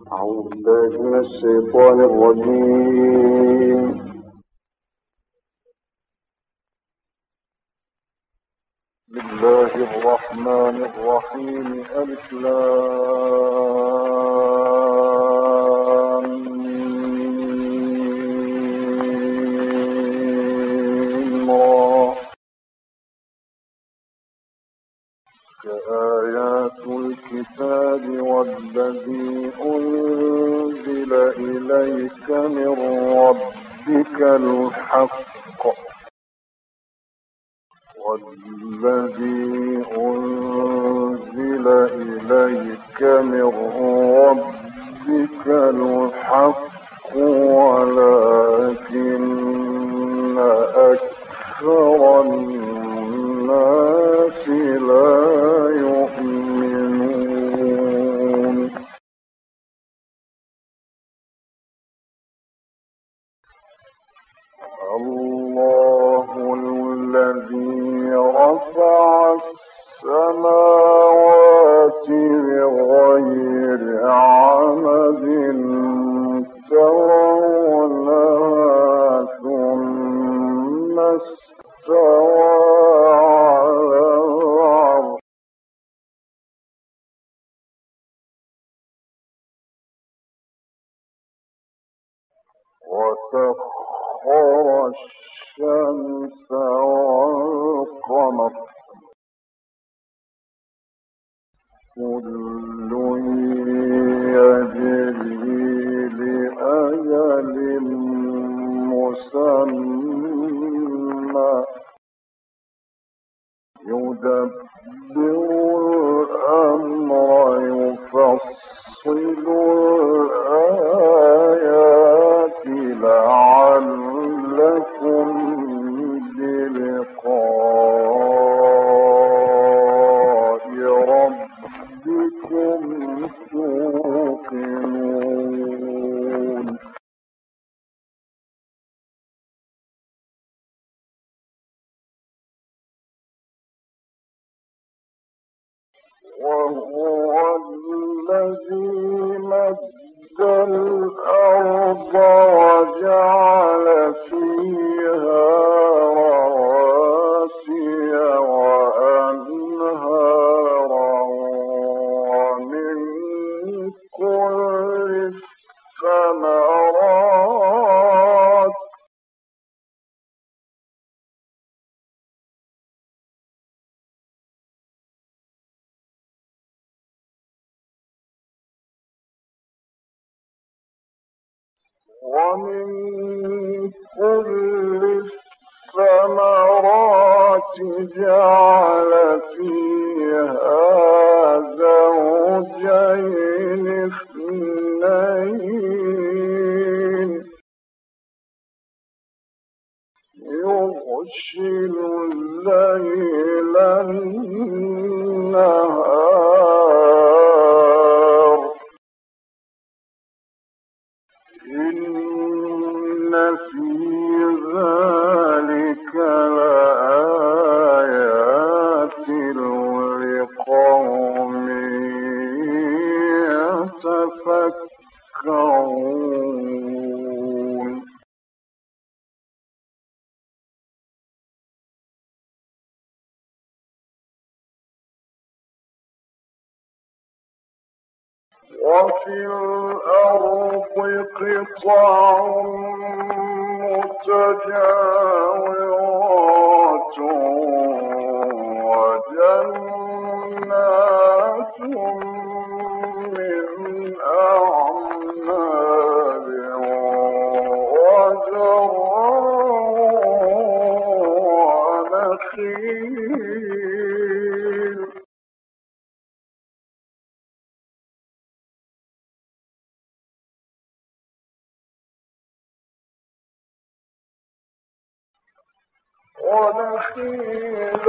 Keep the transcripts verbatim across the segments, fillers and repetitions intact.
أعوذ بالله من الشيطان الرجيم. بسم الله الرحمن الرحيم. ألف لام ميم را. كآيات الكتاب والذي أنزل إليك من ربك الحق والذي أنزل إليك من ربك الحق ولكن أكثر الناس لا يؤمنون. الله الذي رفع السماوات بغير عمد ترونها ثم استوى على العرش وسخر الشمس والقمر كل يجري لأجل مسمى يدبر الأمر يفصل الآيات لعلكم بلقاء ربكم توقنون. وهو الذي مد الأرض وجعل فيها رواسي وأنهارا ومن كل الثمرات ومن كل الثمرات جعل فيها زوجين اثنين يغشي الليل النهار إن في ذلك لآيات لقوم يتفكرون. وفي الأرض قطع متجاورات وجنات من أعناب وزرع ونخيل ونخيل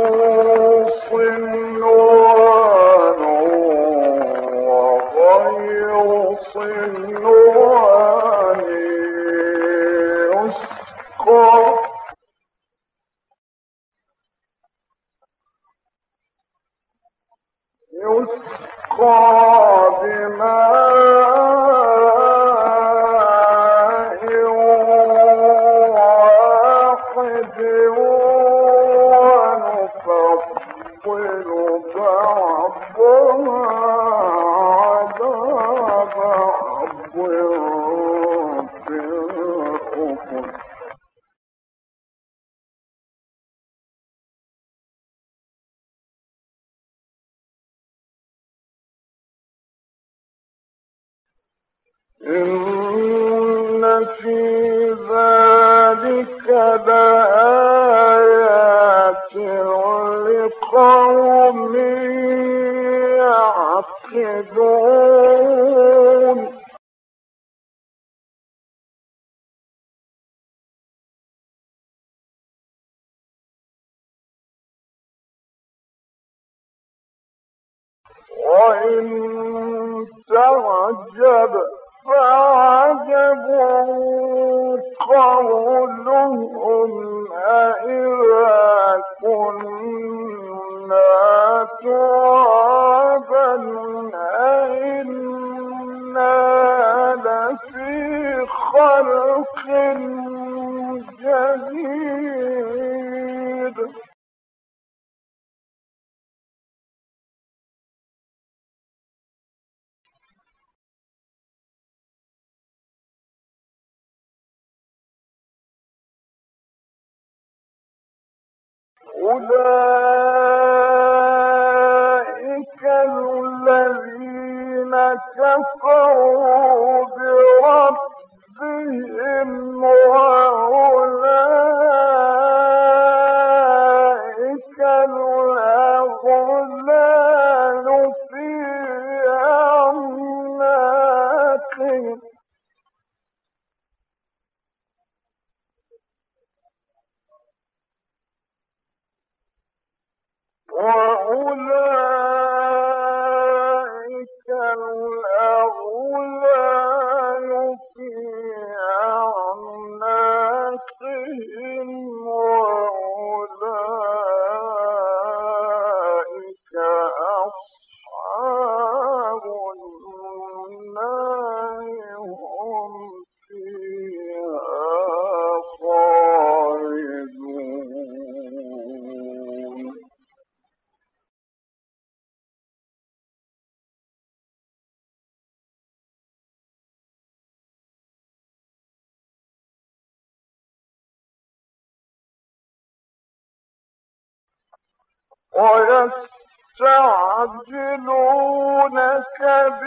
صنوان وغير صنوان يسقى يسقى بماء إن في ذلك لآيات لقوم يعقلون وإن تعجب فعجب قولهم أإذا كنا ترابا أإنا لفي خلق جديد أولئك الذين كفروا بربهم وأولئك الأغلال في أعناقهم وأولئك الأغلال في أعناقهم وأولئك أصحاب النار هم فيها خالدون ويستعجلونك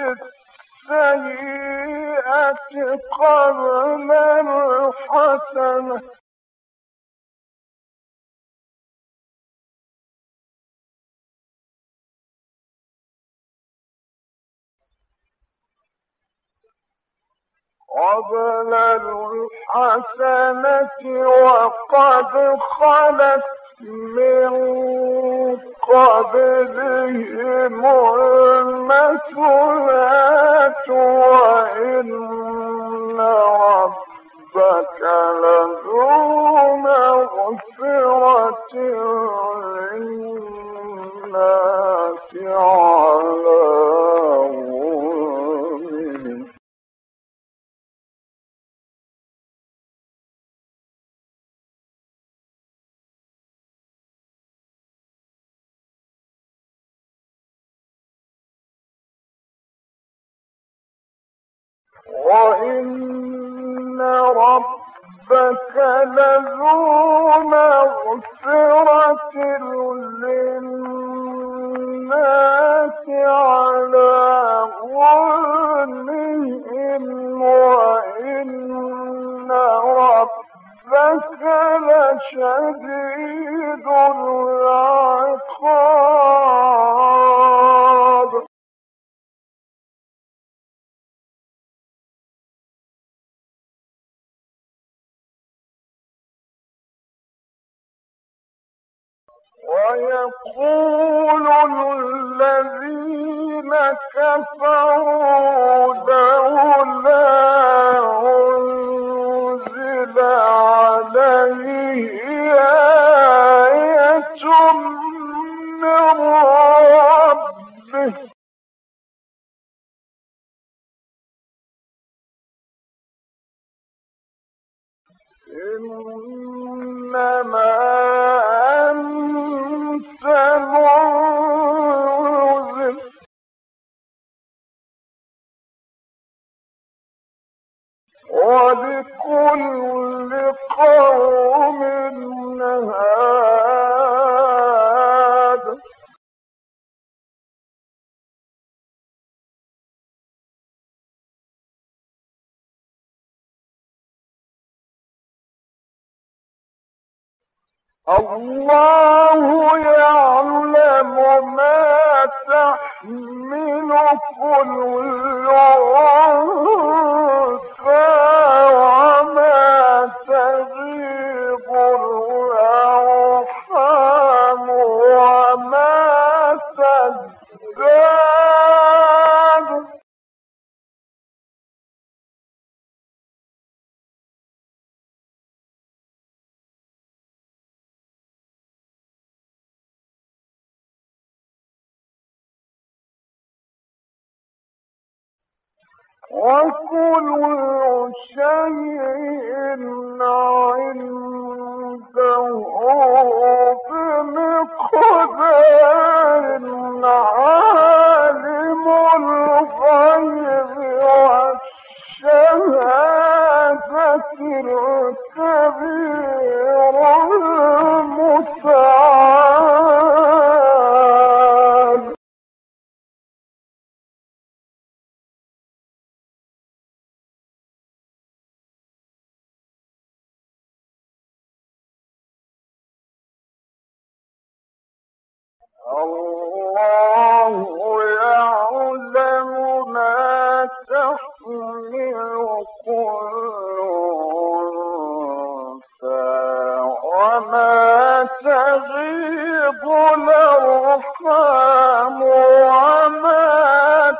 بالسيئة قبل الحسنة قبل الحسنة وقد خلت من قبلهم المثلات وإن ربك لذو مغفرة للناس على ظلمهم وإن ربك لذو مغفرة للناس على ظلمهم وإن ربك لشديد العقاب ويقول الذين كفروا لولا أنزل عليه آية من ربه إنما أنت منذر ولكل قوم هاد الله يعلم ما تحمل كل أنثى وما تغيض الأرحام وما تزداد وكل شيء عنده بمقدار عالم الغيب والشهادة الكبير المتعال الله يعلم ما تحمل كل أنثى وما تغيض الأرحام وما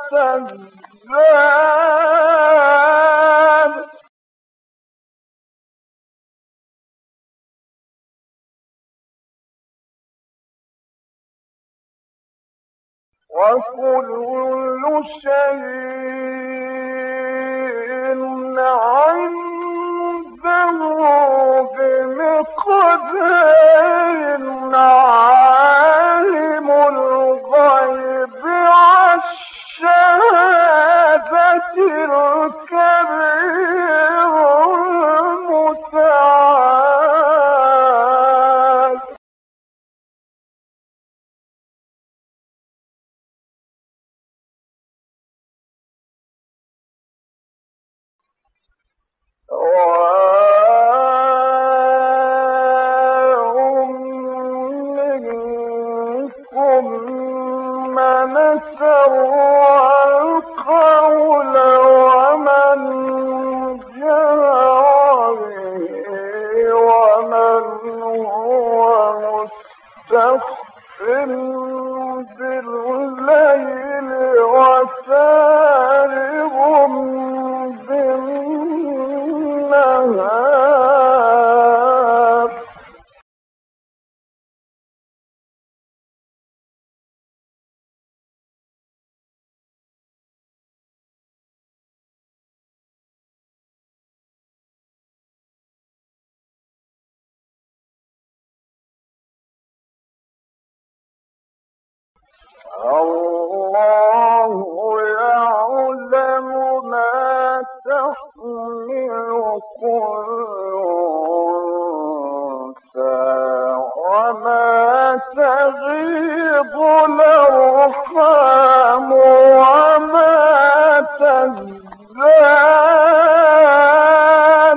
تزداد وكل شيء عنده بمقدار عالم الغيب والشهادة الكبير المتعال منكم من سر القول ومن جهر به ومن هو مستخف بالليل وسارب بالنهار الله يعلم ما تحمل كل أنثى وما تغيض الأرحام وما تزداد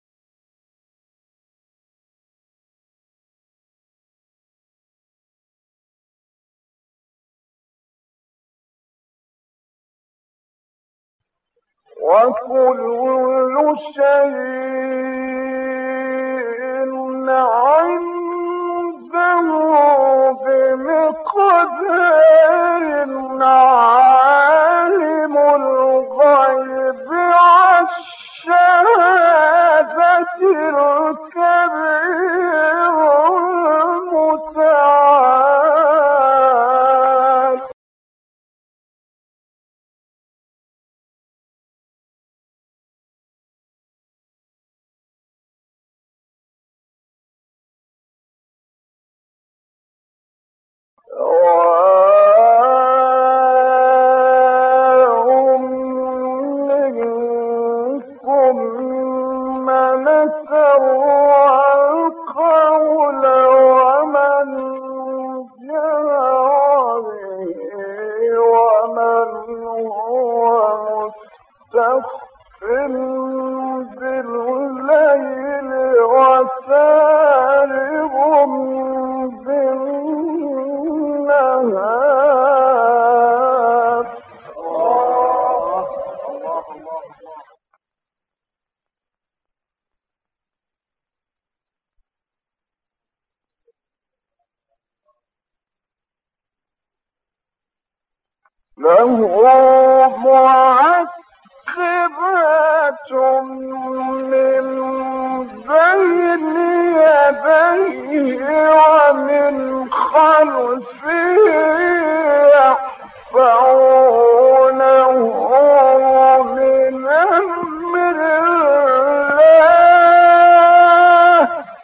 وكل شيء عنده بمقدار عالم الغيب والشهادة الكبير المتعال منكم من سر القول ومن جهر به ومن هو مستخف بالليل وسارب له معقبات من بين يديه ومن خلفه يحفظونه من أمر الله.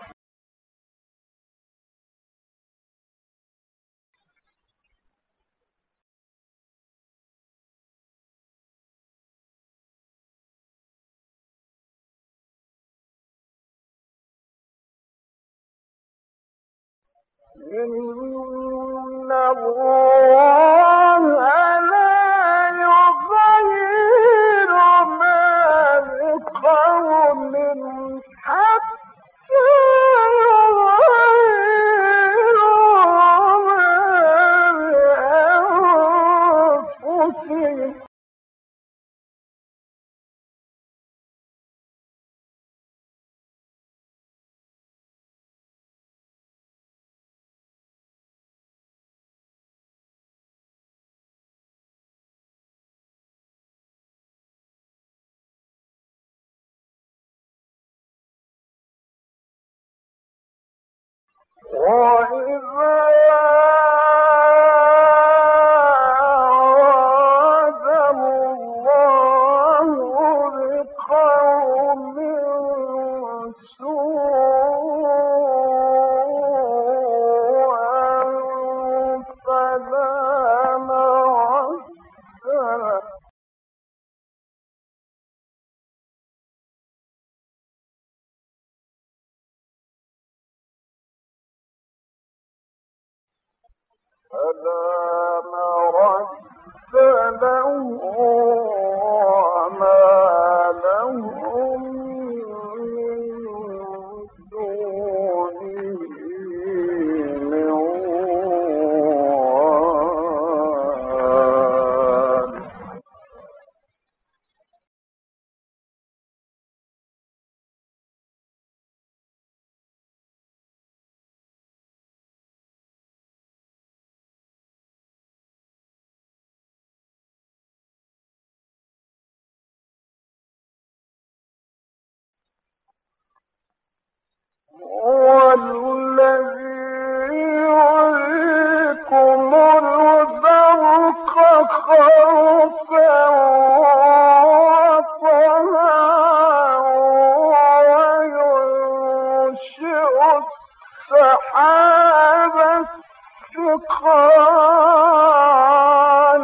إن الله لا يغير ما بقوم حتى يغيروا ما بأنفسهم. وإذا أراد الله بقوم سوءا فلا مرد له. فلا مرد له وما لهم من دونه من وال. هو الذي يريكم البرق خوفا وطمعا وينشئ السحاب الثقال.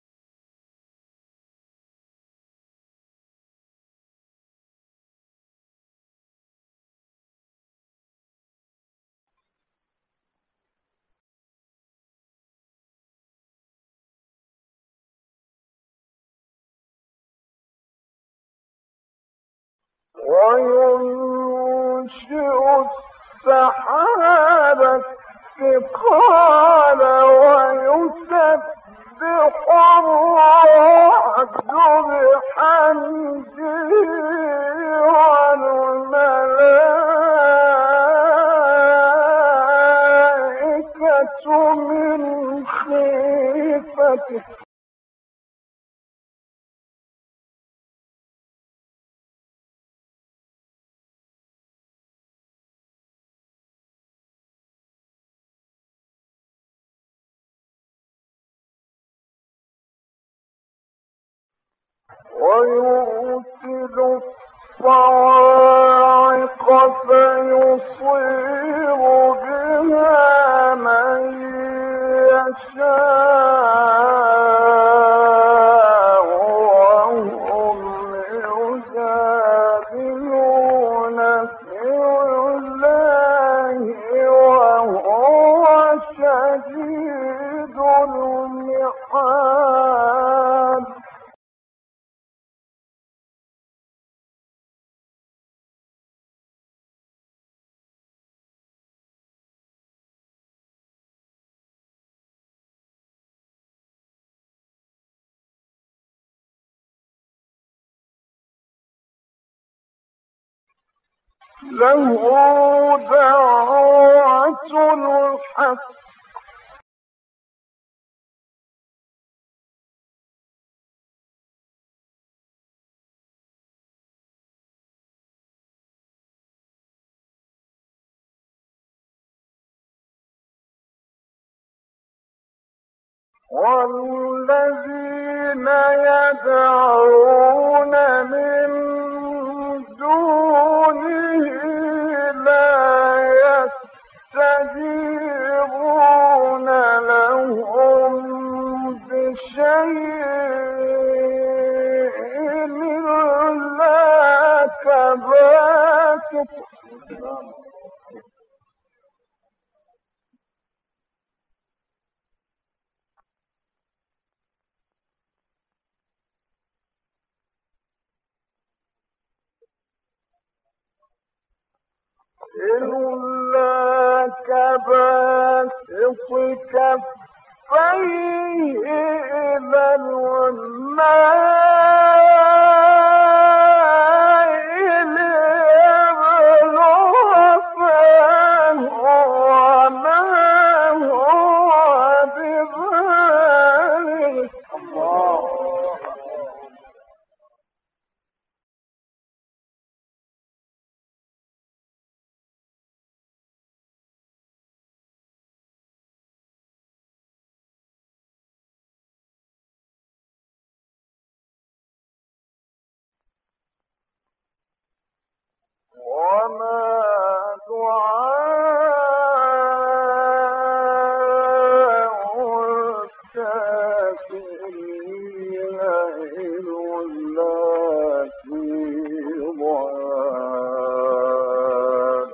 وينشئ السحاب الثقال ويسبح الرعد بحمده والملائكة من خيفته. ويرسل الصواعق فيصيب بها من يشاء وهم يجادلون في الله وهو شديد المحال. له دعوة الحق والذين يدعون من دونه لا يستجيبون لهم بشيء إلا كباسط إلا كباسط كفيه إلى الماء ليبلغ فاه وما هو ببالغ وما دعاء الكافرين إلا في ضلال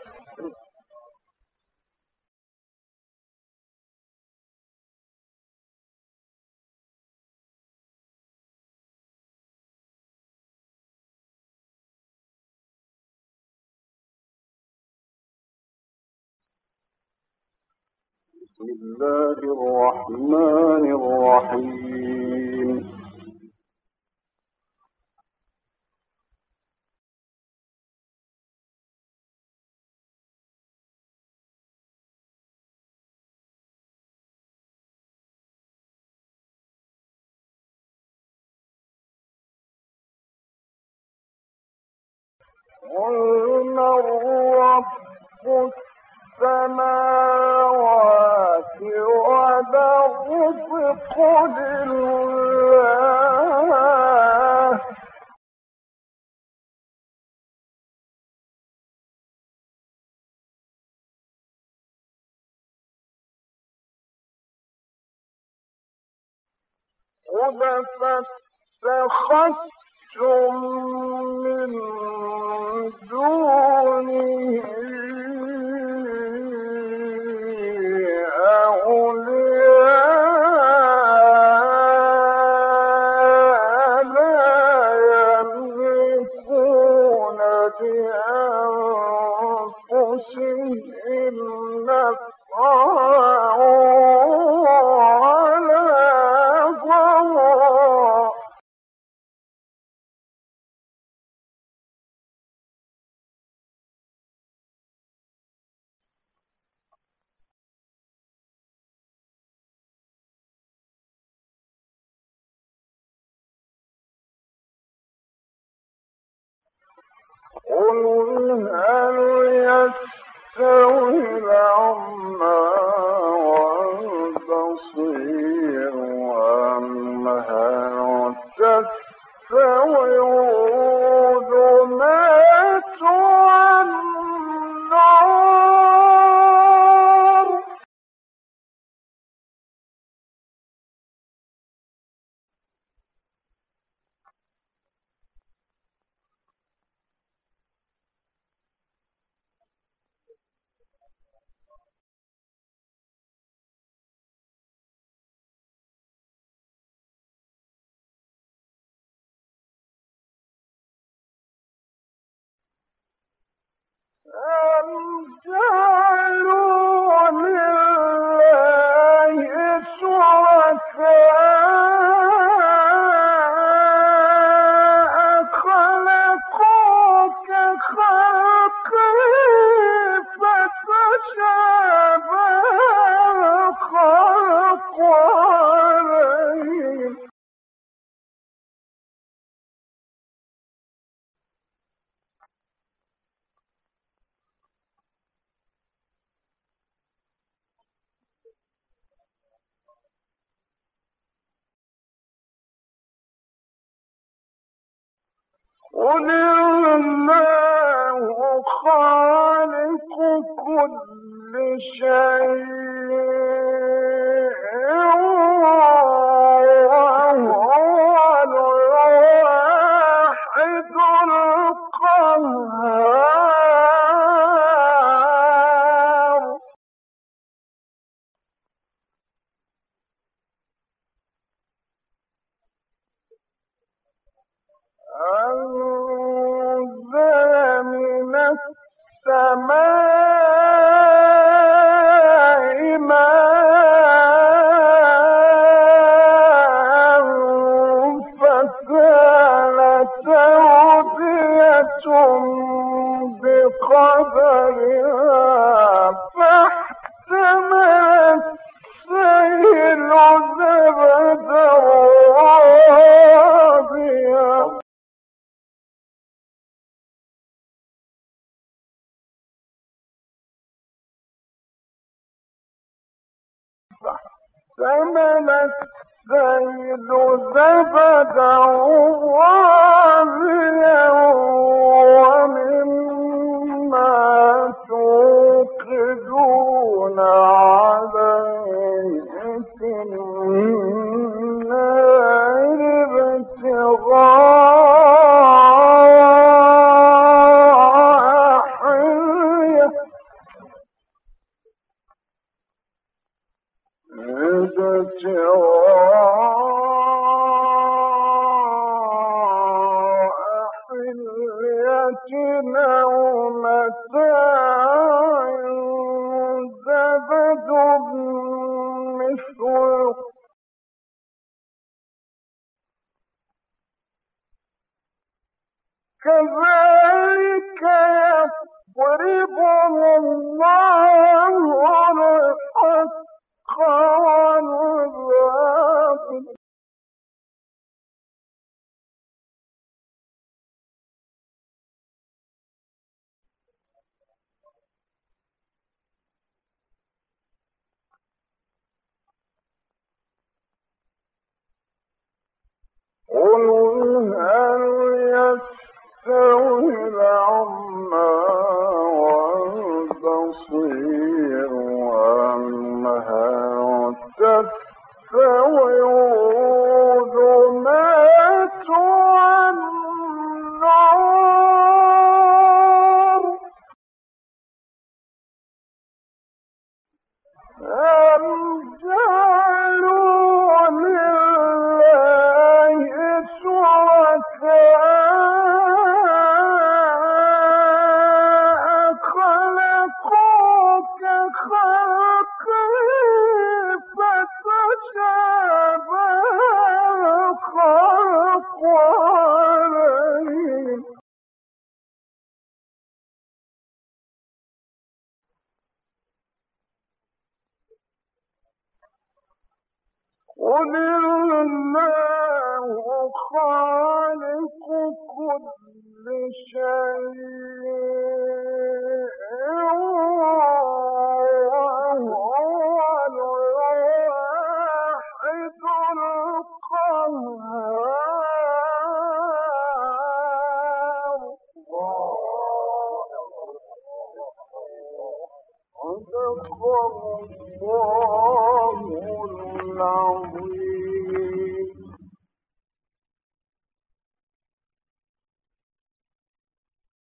بسم الله الرحمن الرحيم قل من رب السماوات والأرض قل الله قل فاتخذتم من دونه أولياء لا يملكون لأنفسهم نفعا ولا ضرا قل هل يستوي الأعمى والبصير أم هل تستوي الظلمات والنور قل الله خالق كل شيء وهو الواحد القهار. أنزل من السماء ماء فسالت أودية بقدرها فاحتمل السيل زبدا رابيا فاحتمل السيل زبدا رابيا ومما توقدون عليه في النار ابتغاء حلية أو متاع زبد مثله كذلك يضرب الله الحق والباطل قل هل يستوي الأعمى والبصير أم هل تستوي الظلمات والنور أم جعلوا لله شركاء خلقوا كخلقه فتشابه الخلق عليهم قل الله خالق كل شيء وهو الواحد القهار. صدق الله